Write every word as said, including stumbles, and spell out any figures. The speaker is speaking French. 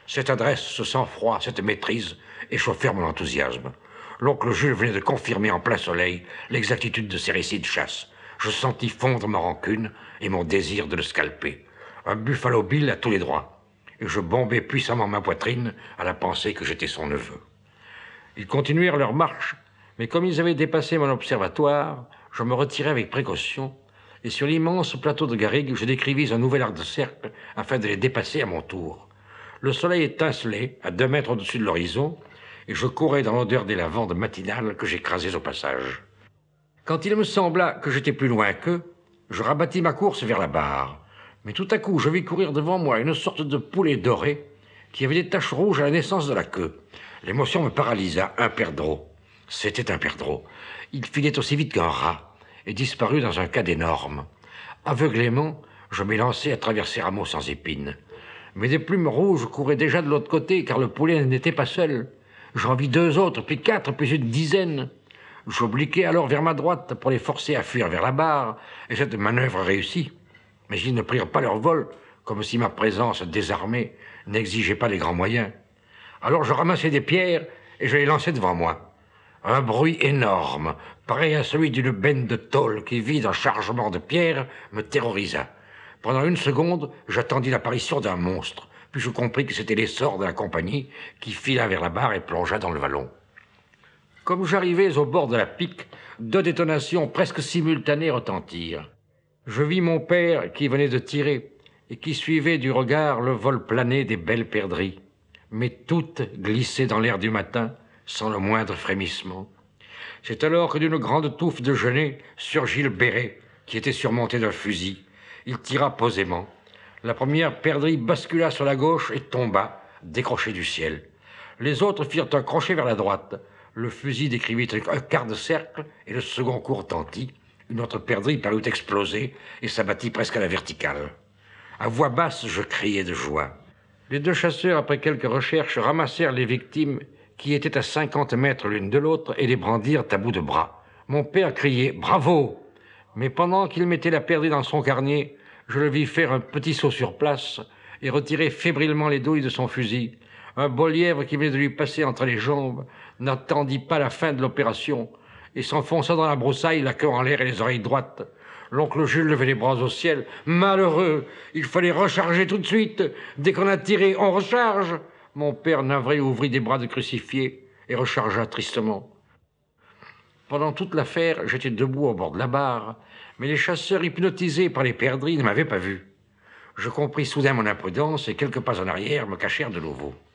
Cette adresse, ce sang-froid, cette maîtrise échauffèrent mon enthousiasme. L'oncle Jules venait de confirmer en plein soleil l'exactitude de ses récits de chasse. Je sentis fondre ma rancune et mon désir de le scalper. Un Buffalo Bill à tous les droits. Et je bombais puissamment ma poitrine à la pensée que j'étais son neveu. Ils continuèrent leur marche, mais comme ils avaient dépassé mon observatoire, je me retirai avec précaution, et sur l'immense plateau de garrigue, je décrivis un nouvel arc de cercle afin de les dépasser à mon tour. Le soleil étincelait à deux mètres au-dessus de l'horizon, et je courais dans l'odeur des lavandes matinales que j'écrasais au passage. Quand il me sembla que j'étais plus loin qu'eux, je rabattis ma course vers la barre. Mais tout à coup, je vis courir devant moi une sorte de poulet doré qui avait des taches rouges à la naissance de la queue. L'émotion me paralysa. Un perdreau. C'était un perdreau. Il filait aussi vite qu'un rat et disparut dans un cadre énorme. Aveuglément, je m'élançai à travers ces rameaux sans épines. Mais des plumes rouges couraient déjà de l'autre côté, car le poulet n'était pas seul. J'en vis deux autres, puis quatre, puis une dizaine. J'obliquai alors vers ma droite pour les forcer à fuir vers la barre, et cette manœuvre réussit. Mais ils ne prirent pas leur vol, comme si ma présence désarmée n'exigeait pas les grands moyens. Alors je ramassai des pierres et je les lançai devant moi. Un bruit énorme, pareil à celui d'une benne de tôle qui vide un chargement de pierres, me terrorisa. Pendant une seconde, j'attendis l'apparition d'un monstre, puis je compris que c'était l'essor de la compagnie qui fila vers la barre et plongea dans le vallon. Comme j'arrivais au bord de la pique, deux détonations presque simultanées retentirent. Je vis mon père qui venait de tirer et qui suivait du regard le vol plané des belles perdrix, mais toutes glissaient dans l'air du matin sans le moindre frémissement. C'est alors que d'une grande touffe de genêts surgit le béret qui était surmonté d'un fusil. Il tira posément. La première perdrix bascula sur la gauche et tomba, décrochée du ciel. Les autres firent un crochet vers la droite. Le fusil décrivit un quart de cercle et le second coup retentit. Une autre perdrix parut exploser et s'abattit presque à la verticale. À voix basse, je criai de joie. Les deux chasseurs, après quelques recherches, ramassèrent les victimes qui étaient à cinquante mètres l'une de l'autre et les brandirent à bout de bras. Mon père criait « Bravo !» Mais pendant qu'il mettait la perdrix dans son carnier, je le vis faire un petit saut sur place et retirer fébrilement les douilles de son fusil. Un beau lièvre qui venait de lui passer entre les jambes n'attendit pas la fin de l'opération et s'enfonça dans la broussaille, la queue en l'air et les oreilles droites. L'oncle Jules levait les bras au ciel. « Malheureux! Il fallait recharger tout de suite! Dès qu'on a tiré, on recharge !» Mon père navré ouvrit des bras de crucifié et rechargea tristement. Pendant toute l'affaire, j'étais debout au bord de la barre, mais les chasseurs hypnotisés par les perdrix ne m'avaient pas vu. Je compris soudain mon imprudence et quelques pas en arrière me cachèrent de nouveau.